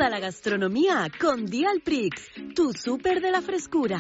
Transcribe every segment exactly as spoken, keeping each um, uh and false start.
Toda la gastronomía con Dialprix, tu súper de la frescura.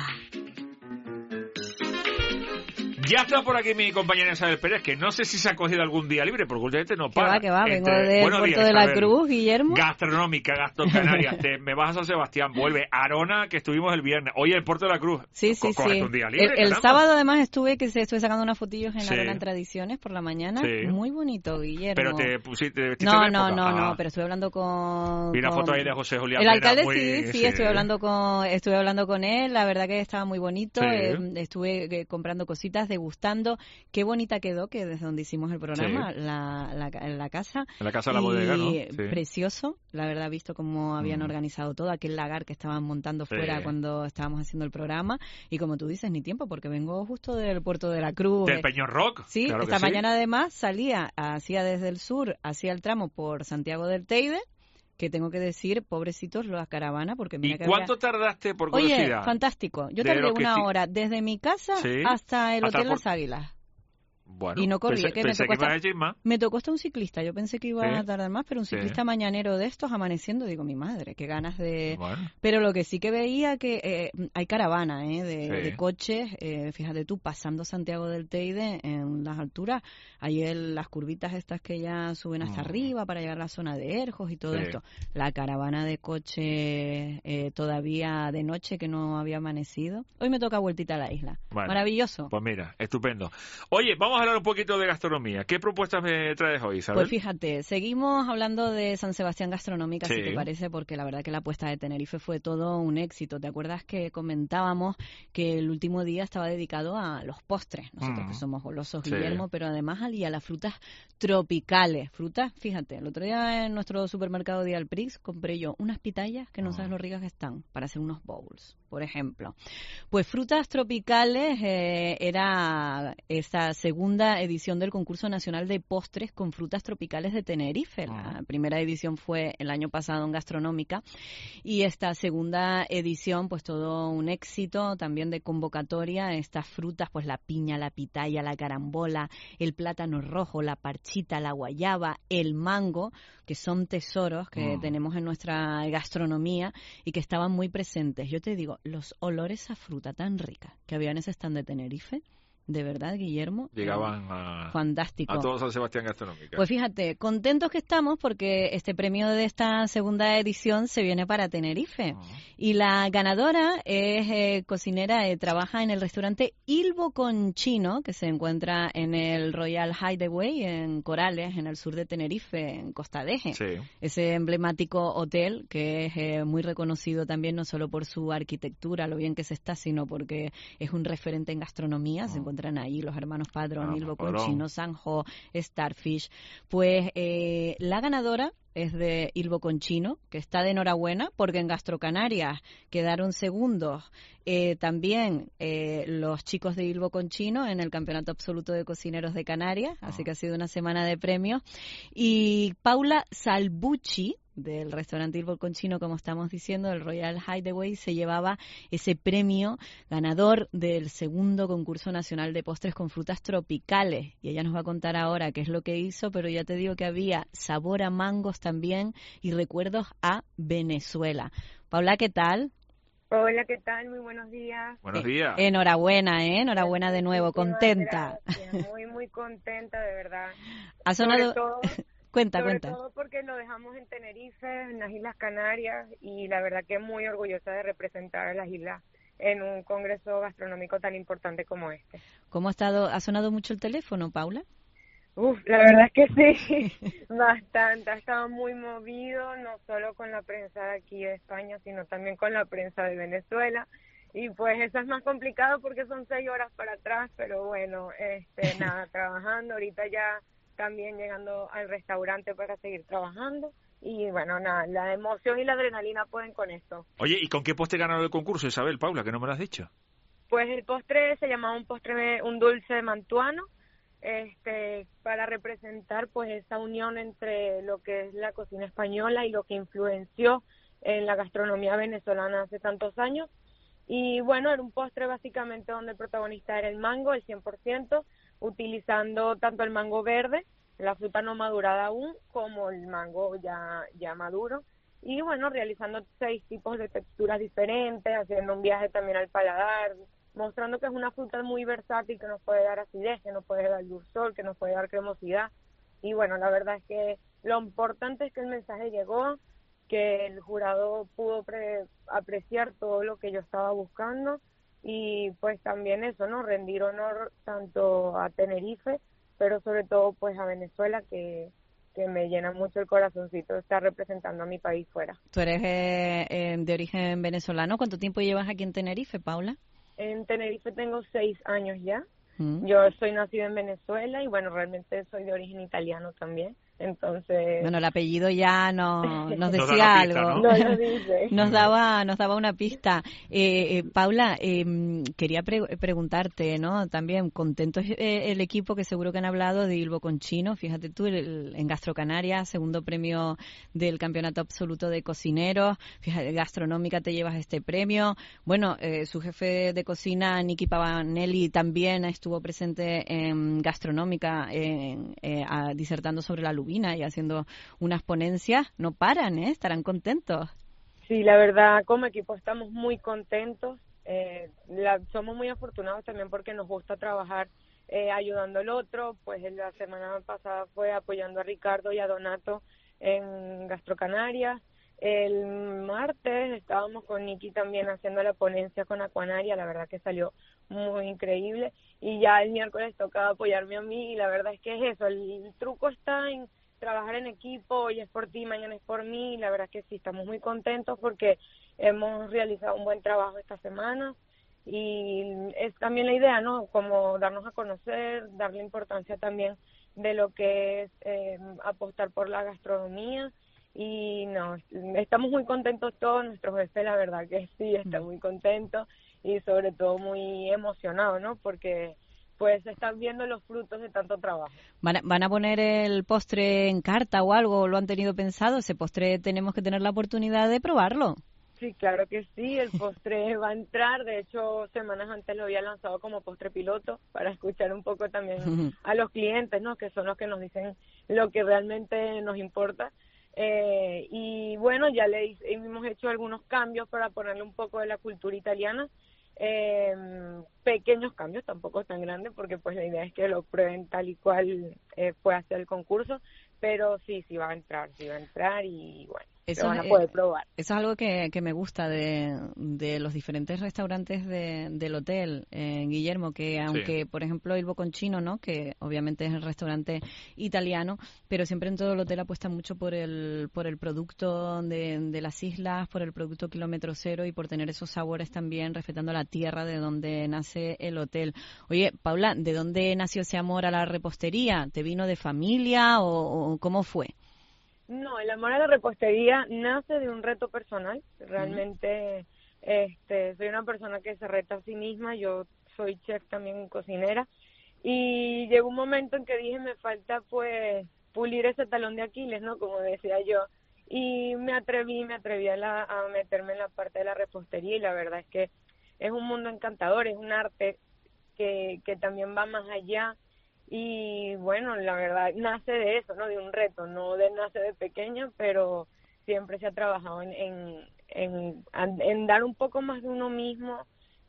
Ya está por aquí mi compañera Isabel Pérez, que no sé si se ha cogido algún día libre, porque últimamente no Que para. va, que va, vengo Entre, del Puerto días, de la Isabel. Cruz, Guillermo. Gastronómica, Gastro Canarias, te, me vas a San Sebastián, vuelve. Arona, que estuvimos el viernes. Hoy el Puerto de la Cruz. Sí, sí, Co- sí. un día libre, el el caramba. sábado además estuve, que se estuve sacando unas fotillos en Sí. Arona en Tradiciones por la mañana. Sí. Muy bonito, Guillermo. Pero te pusiste, te vestiste No, de no, época. no, Ah. no, pero estuve hablando con... Vi una con- foto ahí de José Julián El Mena, alcalde muy- sí, sí, sí. estuve hablando con estuve hablando con él, la verdad que estaba muy bonito, Sí. eh, estuve eh, comprando cositas, degustando, qué bonita quedó, que desde donde hicimos el programa, Sí. la, la, la casa. En la casa de la Y bodega, ¿no? Sí. precioso, la verdad, visto cómo habían Mm. organizado todo, aquel lagar que estaban montando Sí. fuera cuando estábamos haciendo el programa, y como tú dices, ni tiempo, porque vengo justo del Puerto de la Cruz. Del eh, Peñón Rock. Sí, claro que esta sí. mañana además salía, hacía desde el sur, hacía el tramo por Santiago del Teide, que tengo que decir, pobrecitos la caravana, porque mira ¿Y que cuánto había... tardaste, por Oye, curiosidad? fantástico. Yo de tardé lo que una sí- hora desde mi casa Sí, hasta el hasta Hotel por- Las Águilas. Bueno, Y no corrí, pensé, que me pensé tocó que hasta- ibas a decir más. Me tocó hasta un ciclista. Yo pensé que iba Sí. a tardar más, pero un Sí. ciclista mañanero de estos amaneciendo, digo, mi madre, qué ganas de... Bueno. Pero lo que sí que veía que eh, hay caravana ¿eh? de, Sí. de coches, eh, fíjate tú, pasando Santiago del Teide en las alturas, hay el- las curvitas estas que ya suben hasta Mm. arriba para llegar a la zona de Erjos y todo Sí. esto. La caravana de coches eh, todavía de noche que no había amanecido. Hoy me toca vueltita a la isla. Bueno, Maravilloso. Pues mira, estupendo. Oye, vamos a hablar un poquito de gastronomía. ¿Qué propuestas me traes hoy, Isabel? Pues fíjate, seguimos hablando de San Sebastián Gastronómica, Sí. si te parece, porque la verdad que la puesta de Tenerife fue todo un éxito. ¿Te acuerdas que comentábamos que el último día estaba dedicado a los postres? Nosotros Mm. que somos golosos, Sí. Guillermo, pero además al- y a las frutas tropicales. Frutas, fíjate, el otro día en nuestro supermercado Dialprix compré yo unas pitayas que no sabes Mm. lo ricas que están para hacer unos bowls, por ejemplo. Pues frutas tropicales eh, era esta segunda edición del concurso nacional de postres con frutas tropicales de Tenerife. La primera edición fue el año pasado en Gastronómica y esta segunda edición pues todo un éxito también de convocatoria. Estas frutas pues la piña, la pitaya, la carambola, el plátano rojo, la parchita, la guayaba, el mango, que son tesoros que Mm. tenemos en nuestra gastronomía y que estaban muy presentes. Yo te digo, los olores a fruta tan rica que había en ese stand de Tenerife, de verdad, Guillermo, Llegaban a, fantástico. a todo San Sebastián Gastronómica. Pues fíjate, contentos que estamos porque este premio de esta segunda edición se viene para Tenerife. Mm. Y la ganadora es eh, cocinera, eh, trabaja en el restaurante Ilbo Conchino, que se encuentra en el Royal Hideaway, en Corales, en el sur de Tenerife, en Costa de Eje. Sí. Ese emblemático hotel que es eh, muy reconocido también no solo por su arquitectura, lo bien que se está, sino porque es un referente en gastronomía. Se Mm. encuentran ahí los hermanos Padrón, Ah, Ilbo Padrón. Conchino, Sanjo, Starfish. Pues eh, la ganadora es de Ilbo Conchino, que está de enhorabuena porque en Gastrocanarias quedaron segundos eh, también eh, los chicos de Ilbo Conchino en el Campeonato Absoluto de Cocineros de Canarias, así que ha sido una semana de premios. Y Paula Salbucci, del restaurante Ilbo Conchino, como estamos diciendo, del Royal Hideaway, se llevaba ese premio ganador del segundo concurso nacional de postres con frutas tropicales. Y ella nos va a contar ahora qué es lo que hizo, pero ya te digo que había sabor a mangos también y recuerdos a Venezuela. Paula, ¿qué tal? Hola, ¿qué tal? Muy buenos días. Buenos Eh, días. Enhorabuena, ¿eh? Enhorabuena de nuevo, Muchísimas contenta. gracias. Muy, muy contenta, de verdad. Ha sonado... Sobre todo, cuenta, sobre cuenta. todo porque lo dejamos en Tenerife, en las Islas Canarias, y la verdad que muy orgullosa de representar a las islas en un congreso gastronómico tan importante como este. ¿Cómo ha estado? ¿Ha sonado mucho el teléfono, Paula? Uf, la verdad es que sí, bastante. Ha estado muy movido, no solo con la prensa de aquí de España, sino también con la prensa de Venezuela. Y pues eso es más complicado porque son seis horas para atrás, pero bueno, este, nada, trabajando. Ahorita ya también llegando al restaurante para seguir trabajando. Y bueno, nada, la emoción y la adrenalina pueden con esto. Oye, ¿y con qué postre ganaron el concurso, Isabel, Paula, que no me lo has dicho? Pues el postre se llamaba un postre, un dulce de mantuano, este, para representar pues esa unión entre lo que es la cocina española y lo que influenció en la gastronomía venezolana hace tantos años. Y bueno, era un postre básicamente donde el protagonista era el mango, el cien por ciento, utilizando tanto el mango verde, la fruta no madurada aún, como el mango ya, ya maduro. y bueno, realizando seis tipos de texturas diferentes, haciendo un viaje también al paladar, mostrando que es una fruta muy versátil, que nos puede dar acidez, que nos puede dar dulzor, que nos puede dar cremosidad. Y bueno, la verdad es que lo importante es que el mensaje llegó, que el jurado pudo pre- apreciar todo lo que yo estaba buscando y pues también eso, ¿no? Rendir honor tanto a Tenerife, pero sobre todo pues a Venezuela, que, que me llena mucho el corazoncito estar representando a mi país fuera. Tú eres eh, eh, de origen venezolano. ¿Cuánto tiempo llevas aquí en Tenerife, Paula? En Tenerife tengo seis años ya. Mm. Yo soy nacida en Venezuela y bueno, realmente soy de origen italiano también. Entonces, bueno, el apellido ya no, nos Nos da decía una pista, algo. ¿no? no lo dice. Nos daba, nos daba una pista. Eh, eh, Paula, eh, quería pre- preguntarte, ¿no? También, contento es eh, el equipo, que seguro que han hablado de Ilbo Conchino. Fíjate tú, el, en Gastrocanarias, segundo premio del Campeonato Absoluto de Cocineros. Fíjate, Gastronómica te llevas este premio. Bueno, eh, su jefe de cocina, Nicky Pavanelli, también estuvo presente en Gastronómica, en, eh, a, disertando sobre la lubina y haciendo unas ponencias. No paran, ¿eh? Estarán contentos. Sí, la verdad, como equipo estamos muy contentos. Eh, la, somos muy afortunados también porque nos gusta trabajar eh, ayudando al otro. Pues la semana pasada fue apoyando a Ricardo y a Donato en Gastrocanarias. El martes estábamos con Nicky también haciendo la ponencia con Aquanaria. La verdad que salió muy increíble. Y ya el miércoles tocaba apoyarme a mí y la verdad es que es eso. El, el truco está en trabajar en equipo, hoy es por ti, mañana es por mí, la verdad que sí, estamos muy contentos porque hemos realizado un buen trabajo esta semana y es también la idea, ¿no? Como darnos a conocer, darle importancia también de lo que es eh, apostar por la gastronomía y no, estamos muy contentos todos, nuestro jefe la verdad que sí, está muy contento y sobre todo muy emocionado, ¿no? Porque pues están viendo los frutos de tanto trabajo. ¿Van a, ¿Van a poner el postre en carta o algo? ¿Lo han tenido pensado? Ese postre tenemos que tener la oportunidad de probarlo. Sí, claro que sí, el postre va a entrar, de hecho semanas antes lo había lanzado como postre piloto para escuchar un poco también a los clientes, ¿no? Que son los que nos dicen lo que realmente nos importa. Eh, y bueno, ya le hemos hecho algunos cambios para ponerle un poco de la cultura italiana. Eh, pequeños cambios, tampoco tan grandes, porque pues la idea es que lo prueben tal y cual eh, fue hacer el concurso, pero sí, sí va a entrar, sí va a entrar y bueno, eso lo van a es, poder probar. Eso es algo que, que me gusta de, de los diferentes restaurantes de, del hotel, eh, Guillermo, que aunque, sí. por ejemplo, Ilbo Conchino, ¿no? Que obviamente es el restaurante italiano, pero siempre en todo el hotel apuesta mucho por el por el producto de, de las islas, por el producto kilómetro cero y por tener esos sabores también, respetando la tierra de donde nace el hotel. Oye, Paula, ¿de dónde nació ese amor a la repostería? ¿Te vino de familia o, o cómo fue? No, el amor a la repostería nace de un reto personal. Realmente uh-huh. este, soy una persona que se reta a sí misma. Yo soy chef también, cocinera. Y llegó un momento en que dije, me falta pues pulir ese talón de Aquiles, ¿no? Como decía yo. Y me atreví, me atreví a, la, a meterme en la parte de la repostería y la verdad es que es un mundo encantador, es un arte que, que también va más allá. Y bueno, la verdad nace de eso, ¿no? De un reto, no de nace de pequeña, pero siempre se ha trabajado en en, en, en dar un poco más de uno mismo,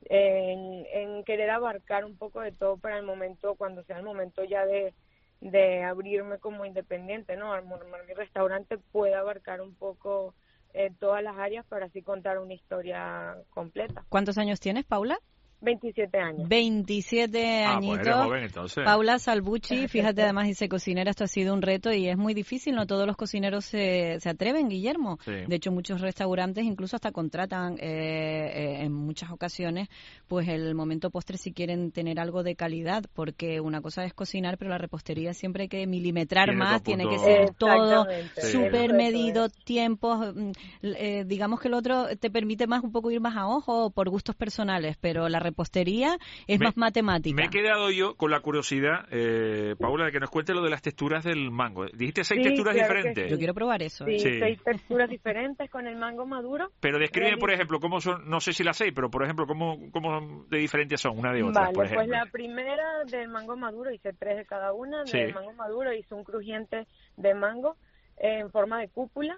en, en querer abarcar un poco de todo para el momento, cuando sea el momento ya de, de abrirme como independiente, ¿no? Armar mi restaurante, pueda abarcar un poco eh, todas las áreas para así contar una historia completa. ¿Cuántos años tienes, Paula? veintisiete años. veintisiete ah, añitos. Pues eres joven, entonces. Paula Salvucci, fíjate, además dice cocinera, esto ha sido un reto y es muy difícil, no todos los cocineros se, se atreven, Guillermo. Sí. De hecho, muchos restaurantes incluso hasta contratan eh, eh, en muchas ocasiones pues el momento postre si quieren tener algo de calidad, porque una cosa es cocinar, pero la repostería siempre hay que milimetrar tiene más, tiene punto... que ser todo sí. súper medido, tiempos, eh, digamos que el otro te permite más un poco ir más a ojo por gustos personales, pero la repostería es me, más matemática. Me he quedado yo con la curiosidad, eh, Paula, de que nos cuente lo de las texturas del mango. ¿Dijiste seis sí, texturas claro diferentes? Sí. Yo quiero probar eso. Sí, ¿eh? sí, seis texturas diferentes con el mango maduro. Pero describe, por ejemplo, cómo son, no sé si las seis, pero por ejemplo, cómo, cómo de diferentes son una de otras, vale, por ejemplo. Pues la primera del mango maduro, hice tres de cada una. Sí. Del mango maduro hice un crujiente de mango eh, en forma de cúpula.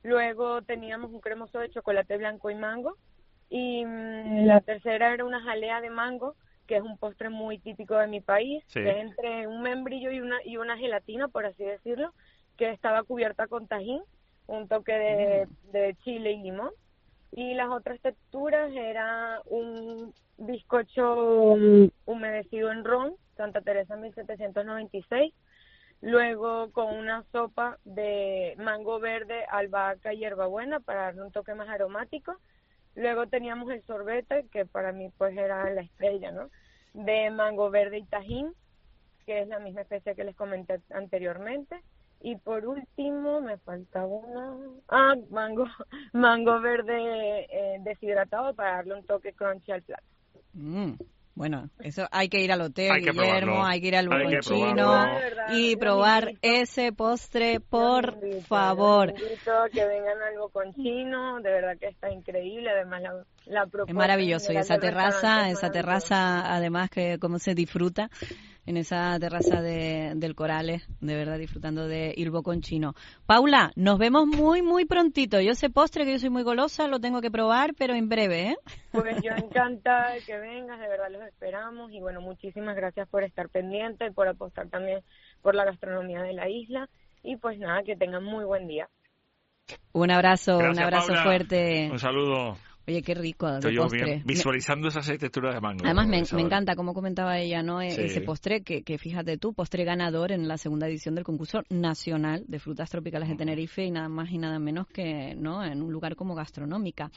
Luego teníamos un cremoso de chocolate blanco y mango. Y mmm, la tercera era una jalea de mango, que es un postre muy típico de mi país, sí. que es entre un membrillo y una, y una gelatina, por así decirlo, que estaba cubierta con tajín, un toque de, mm. de chile y limón. Y las otras texturas era un bizcocho humedecido en ron, Santa Teresa mil setecientos noventa y seis, luego con una sopa de mango verde, albahaca y hierbabuena para darle un toque más aromático. Luego teníamos el sorbete, que para mí pues era la estrella, ¿no? De mango verde y tajín, que es la misma especie que les comenté anteriormente. Y por último, me faltaba una... Ah, mango, mango verde eh, deshidratado para darle un toque crunchy al plato. Mm. Bueno, eso hay que ir al hotel, hay Guillermo, hay que ir al Boconchino y probar ese postre, por invito, favor. Invito a que vengan al Boconchino, de verdad que está increíble, además la, la propuesta... Es maravilloso, y esa terraza, esa terraza, además, que cómo se disfruta en esa terraza de, del Corales, de verdad disfrutando de Il Boconchino. Paula, nos vemos muy, muy prontito. Yo ese postre, que yo soy muy golosa, lo tengo que probar, pero en breve, ¿eh? Pues yo encantada de que vengas, de verdad los esperamos, y bueno, muchísimas gracias por estar pendiente, por apostar también por la gastronomía de la isla, y pues nada, que tengan muy buen día. Un abrazo, gracias, un abrazo Paula. Fuerte. Un saludo. Oye, qué rico de Estoy yo postre. bien visualizando esas seis texturas de mango. Además, me, me encanta, como comentaba ella, ¿no? Sí. Ese postre que, que, fíjate tú, postre ganador en la segunda edición del concurso nacional de frutas tropicales de Tenerife, y nada más y nada menos que, ¿no?, en un lugar como Gastronómica.